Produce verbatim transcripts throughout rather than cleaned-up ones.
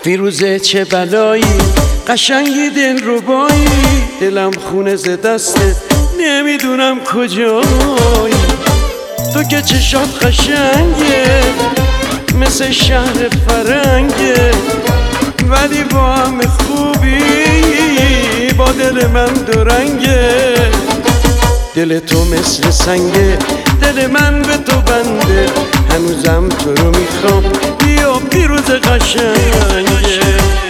فیروزه چه بلایی، قشنگی دل ربایی، دلم خونه ز دستت نمیدونم کجایی. تو که چشات قشنگه مثل شهر فرنگه، ولی با هم خوبی با دل من دورنگه. دل تو مثل سنگه، دل من به تو بنده، هنوزم تو رو میخوام، بیا فیروز قشنگه.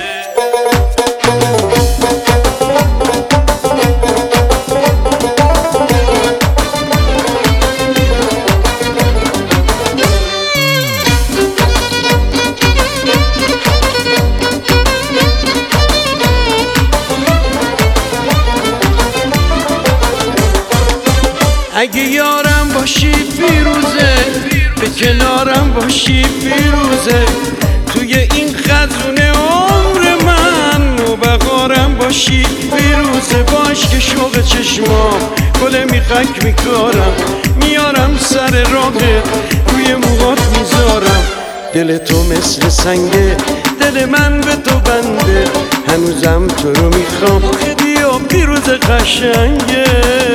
اگه یارم باشی فیروزه، به کنارم باشی فیروزه، توی این خزونه عمر من نوبهارم باشی فیروزه. باش که شوق چشمام گل میخک میکارم، میارم سر راهت روی موهات میذارم. دل تو مثل سنگه، دل من به تو بنده، هنوزم تو رو میخوام، بیا فیروز قشنگه.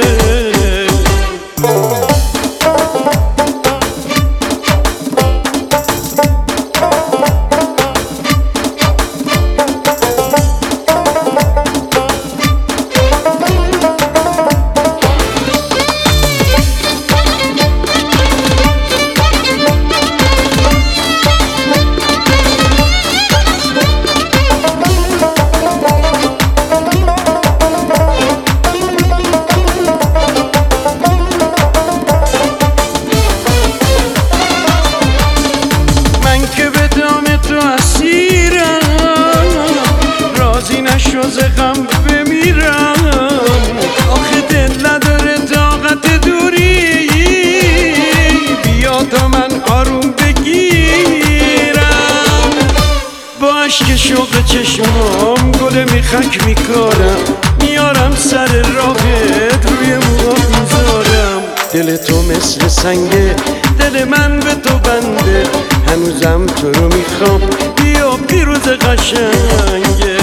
ز غم بمیرم، آخه دل نداره طاقت دوری، بیا تا من آروم بگیرم. با عشق شوق چشمام گل میخک میکارم، میارم سر راهت روی موهات میذارم. دل تو مثل سنگه، دل من به تو بنده، هنوزم تو رو میخوام، بیا فیروز قشنگه.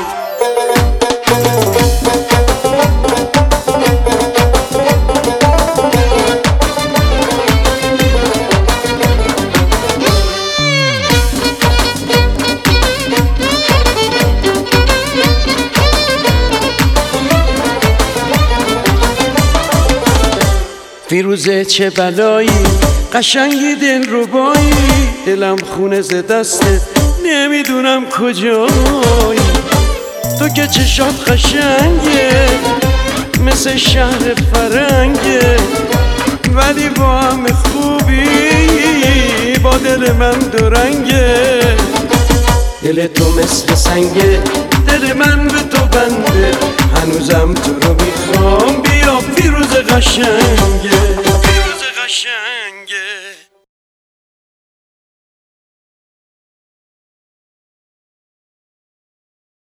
فیروزه چه بلایی، قشنگی دل ربایی، دلم خونه ز دستت نمیدونم کجایی. تو که چشات قشنگه مثل شهر فرنگه، ولی با هم خوبی با دل من دورنگه. دل تو مثل سنگه، دل من به تو بنده، هنوزم تو رو میخوام، بیا فیروز قشنگه.